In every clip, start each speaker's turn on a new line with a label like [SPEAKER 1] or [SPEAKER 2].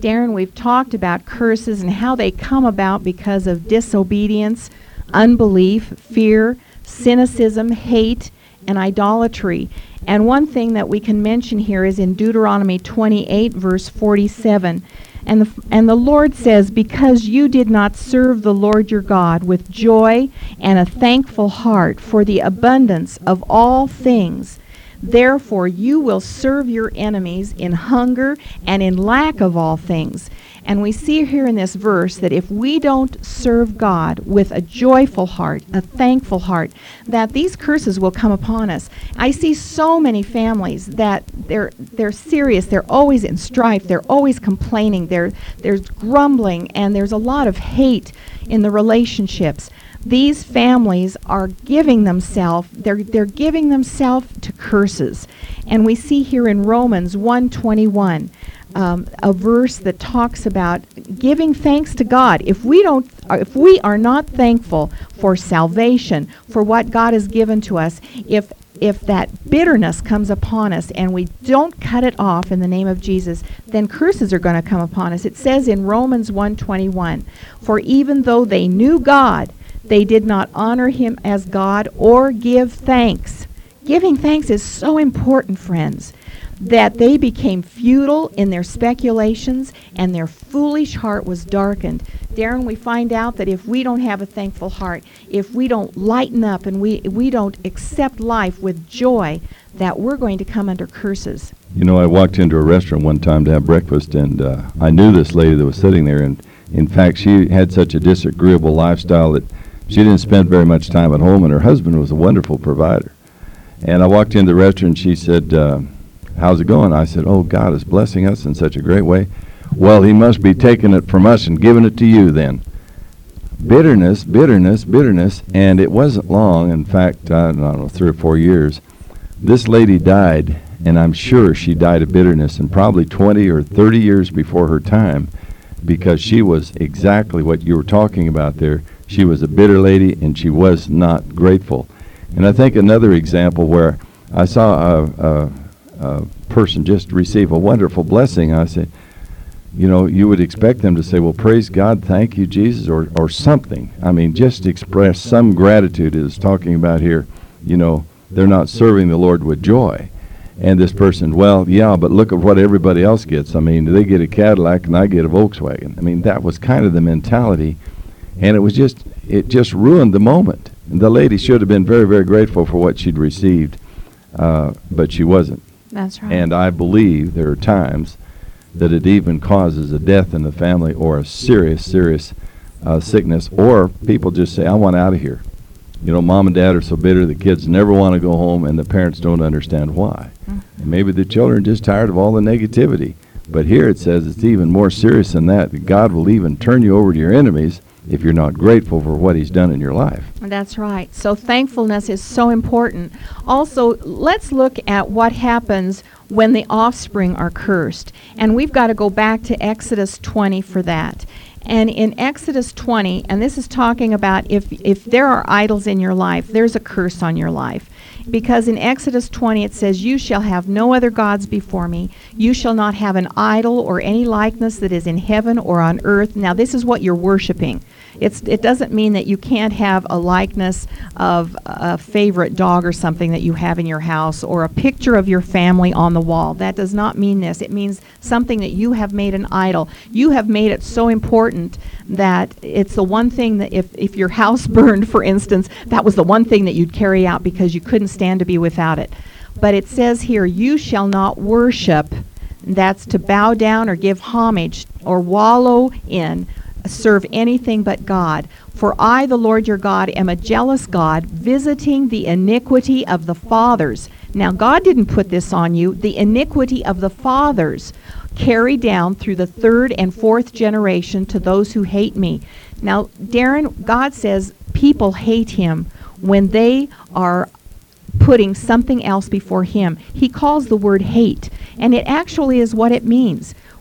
[SPEAKER 1] Darren, we've talked about curses and how they come about because of disobedience, unbelief, fear, cynicism, hate, and idolatry. And one thing that we can mention here is in Deuteronomy 28, verse 47. And the Lord says, because you did not serve the Lord your God with joy and a thankful heart for the abundance of all things, therefore you will serve your enemies in hunger and in lack of all things. And we see here in this verse that if we don't serve God with a joyful heart, a thankful heart, that these curses will come upon us. I see so many families that they're serious, they're always in strife, they're always complaining, there's grumbling, and there's a lot of hate in the relationships. These families are giving themselves, they're giving themselves to curses. And we see here in Romans 1:21, a verse that talks about giving thanks to God. If we are not thankful for salvation, for what God has given to us, if that bitterness comes upon us and we don't cut it off in the name of Jesus, then curses are going to come upon us. It says in Romans 1:21, for even though they knew God, they did not honor him as God or give thanks. Giving thanks is so important, friends, that they became futile in their speculations and their foolish heart was darkened. Darren, we find out that if we don't have a thankful heart, if we don't lighten up and we don't accept life with joy, that we're going to come under curses.
[SPEAKER 2] You know, I walked into a restaurant one time to have breakfast, and I knew this lady that was sitting there, and in fact, she had such a disagreeable lifestyle that she didn't spend very much time at home, and her husband was a wonderful provider. And I walked into the restaurant, and she said, how's it going? I said, oh, God is blessing us in such a great way. Well, he must be taking it from us and giving it to you then. Bitterness, bitterness, bitterness, and it wasn't long. In fact, I don't know, 3 or 4 years. This lady died, and I'm sure she died of bitterness, and probably 20 or 30 years before her time, because she was exactly what you were talking about there. She was a bitter lady, and she was not grateful. And I think another example where I saw a person just receive a wonderful blessing, I said, you know, you would expect them to say, well, praise God, thank you, Jesus, or something. I mean, just express some gratitude. Is talking about here, you know, they're not serving the Lord with joy. And this person, well, yeah, but look at what everybody else gets. I mean, they get a Cadillac and I get a Volkswagen. I mean, that was kind of the mentality. And it just ruined the moment. And the lady should have been very, very grateful for what she'd received, but she wasn't.
[SPEAKER 1] That's right.
[SPEAKER 2] And I believe there are times that it even causes a death in the family or a serious, serious sickness, or people just say, I want out of here. You know, mom and dad are so bitter, the kids never want to go home, and the parents don't understand why. And maybe the children are just tired of all the negativity. But here it says it's even more serious than that God will even turn you over to your enemies if you're not grateful for what he's done in your life.
[SPEAKER 1] That's right. So thankfulness is so important. Also, let's look at what happens when the offspring are cursed. And we've got to go back to Exodus 20 for that. And in Exodus 20, and this is talking about if there are idols in your life, there's a curse on your life. Because in Exodus 20 it says, you shall have no other gods before me. You shall not have an idol or any likeness that is in heaven or on earth. Now this is what you're worshiping. It doesn't mean that you can't have a likeness of a favorite dog or something that you have in your house or a picture of your family on the wall. That does not mean this. It means something that you have made an idol. You have made it so important that it's the one thing that if your house burned, for instance, that was the one thing that you'd carry out because you couldn't stand to be without it. But it says here, you shall not worship. That's to bow down or give homage or wallow in, serve anything but God. For I, the Lord your God, am a jealous God, visiting the iniquity of the fathers. Now, God didn't put this on you. The iniquity of the fathers carry down through the 3rd and 4th generation to those who hate me. Now, Darren, God says people hate him when they are putting something else before him. He calls the word hate, and it actually is what it means.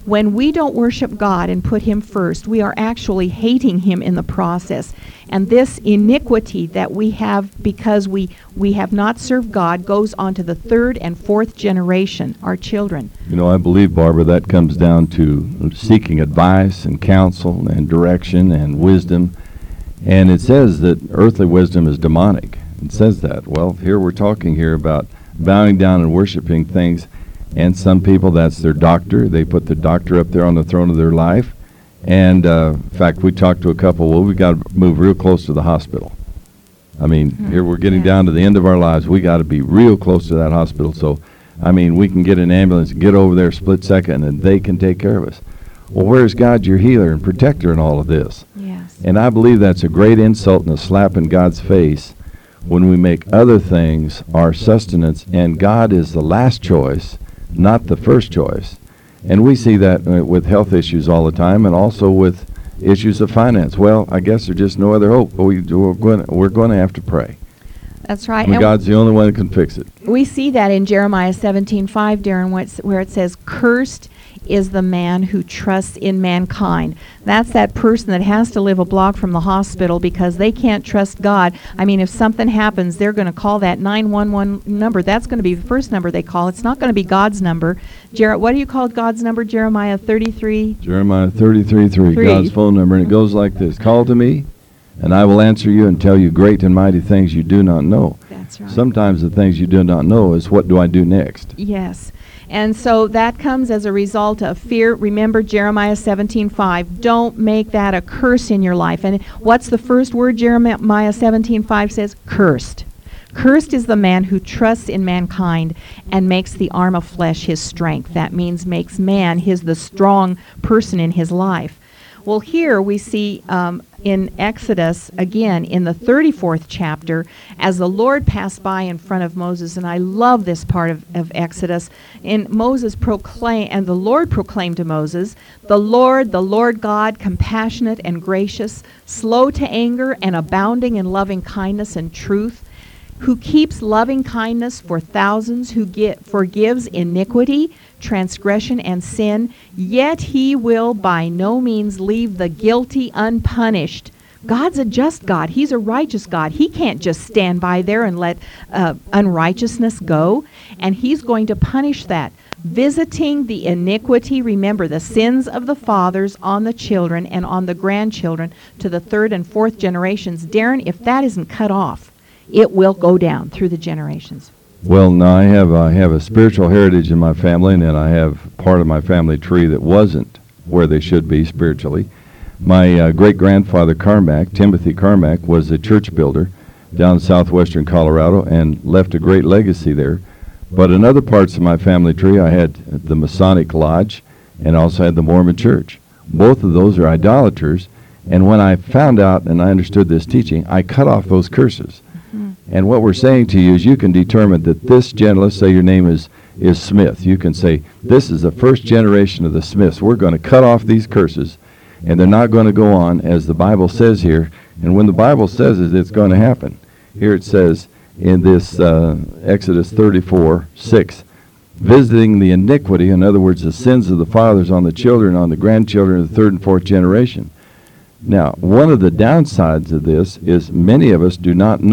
[SPEAKER 1] When we don't worship God and put him first, we are actually hating him in the process. And this iniquity that we have because we have not served God goes on to the third and fourth generation, our children.
[SPEAKER 2] You know, I believe, Barbara, that comes down to seeking advice and counsel and direction and wisdom. And it says that earthly wisdom is demonic. It says that. Well, here we're talking here about bowing down and worshiping things. And some people, that's their doctor. They put the doctor up there on the throne of their life. And, in fact, we talked to a couple, well, we got to move real close to the hospital. I mean, here we're getting down to the end of our lives. We got to be real close to that hospital. So, I mean, we can get an ambulance, get over there split second, and they can take care of us. Well, where's God, your healer and protector in all of this?
[SPEAKER 1] Yes.
[SPEAKER 2] And I believe that's a great insult and a slap in God's face when we make other things our sustenance, and God is the last choice, not the first choice. And we see that with health issues all the time, and also with issues of finance. Well, I guess there's just no other hope. But we're going to have to pray.
[SPEAKER 1] That's right.
[SPEAKER 2] And God's the only one that can fix it.
[SPEAKER 1] We see that in Jeremiah 17:5, Darren, where it says, "Cursed is the man who trusts in mankind." That's that person that has to live a block from the hospital because they can't trust God. I mean, if something happens, they're going to call that 911 number. That's going to be the first number they call. It's not going to be God's number. What do you call God's number, Jeremiah 33?
[SPEAKER 2] Jeremiah 33:3, God's phone number, and it goes like this: "Call to me, and I will answer you and tell you great and mighty things you do not know."
[SPEAKER 1] That's right.
[SPEAKER 2] Sometimes the things you do not know is, what do I do next?
[SPEAKER 1] Yes. And so that comes as a result of fear. Remember Jeremiah 17:5. Don't make that a curse in your life. And what's the first word Jeremiah 17:5 says? Cursed. Cursed is the man who trusts in mankind and makes the arm of flesh his strength. That means makes man the strong person in his life. Well, here we see in Exodus, again, in the 34th chapter, as the Lord passed by in front of Moses, and I love this part of Exodus, and the Lord proclaimed to Moses, the Lord God, compassionate and gracious, slow to anger and abounding in loving kindness and truth, who keeps loving kindness for thousands, who forgives iniquity, transgression, and sin, yet he will by no means leave the guilty unpunished. God's a just God. He's a righteous God. He can't just stand by there and let unrighteousness go, and he's going to punish that. Visiting the iniquity, remember, the sins of the fathers on the children and on the grandchildren to the third and fourth generations. Darren, if that isn't cut off, it will go down through the generations.
[SPEAKER 2] Well, now I have a spiritual heritage in my family, and then I have part of my family tree that wasn't where they should be spiritually. My great-grandfather Carmack, Timothy Carmack, was a church builder down in southwestern Colorado and left a great legacy there. But in other parts of my family tree, I had the Masonic Lodge and also had the Mormon Church. Both of those are idolaters, and when I found out and I understood this teaching, I cut off those curses. And what we're saying to you is you can determine that this let's say your name is Smith. You can say, this is the first generation of the Smiths. We're going to cut off these curses, and they're not going to go on as the Bible says here. And when the Bible says it, it's going to happen. Here it says in this Exodus 34:6, visiting the iniquity, in other words, the sins of the fathers on the children, on the grandchildren of the third and fourth generation. Now, one of the downsides of this is many of us didn't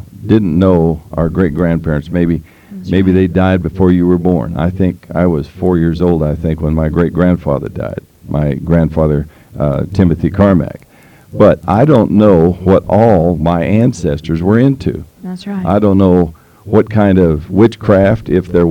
[SPEAKER 2] know our great-grandparents. Maybe they died before you were born. I think I was 4 years old, when my great-grandfather died, my grandfather, Timothy Carmack. But I don't know what all my ancestors were into.
[SPEAKER 1] That's right.
[SPEAKER 2] I don't know what kind of witchcraft, if there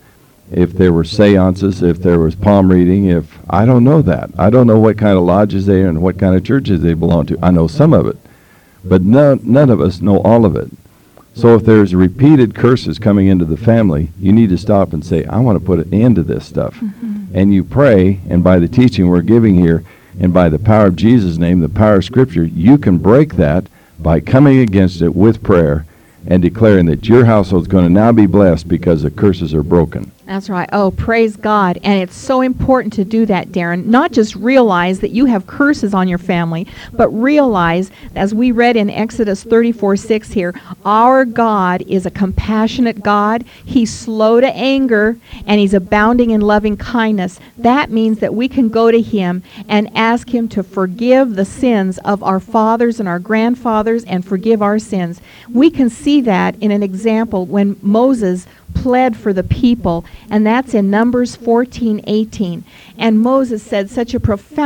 [SPEAKER 2] were seances, if there was palm reading, I don't know that. I don't know what kind of lodges they are and what kind of churches they belong to. I know some of it, but none of us know all of it. So if there's repeated curses coming into the family, you need to stop and say, I want to put an end to this stuff. Mm-hmm. And you pray, and by the teaching we're giving here, and by the power of Jesus' name, the power of Scripture, you can break that by coming against it with prayer and declaring that your household is going to now be blessed because the curses are broken.
[SPEAKER 1] That's right. Oh, praise God. And it's so important to do that, Darren. Not just realize that you have curses on your family, but realize, as we read in Exodus 34:6 here, our God is a compassionate God. He's slow to anger, and He's abounding in loving kindness. That means that we can go to Him and ask Him to forgive the sins of our fathers and our grandfathers and forgive our sins. We can see that in an example when Moses pled for the people, and that's in Numbers 14:18. And Moses said such a profound